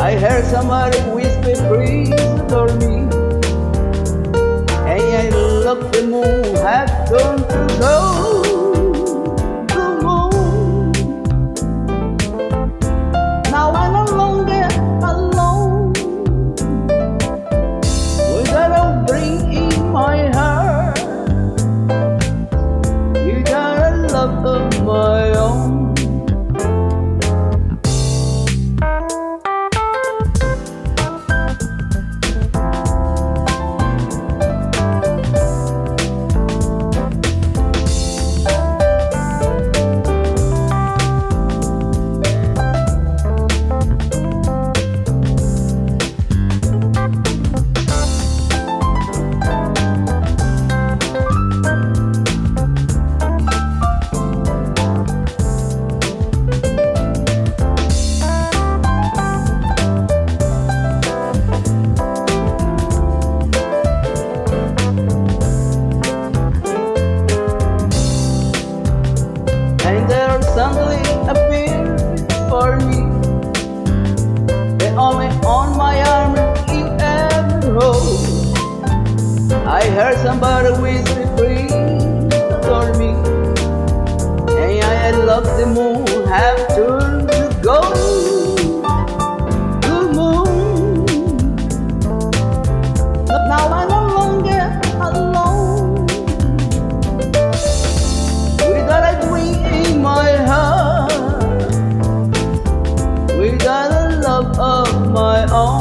I heard somebody whisper, please adore me. And I look, the moon had turned to gold. The moon. Now I'm no longer alone. Without a ring in my heart, you got a love of my own. And there suddenly appeared for me, the only on my arm you ever hold. I heard somebody whisper, please adore me. And I love the moon have turned to gold. The moon. But now I'm no longer alone. Without a dream in my heart, without a love of my own.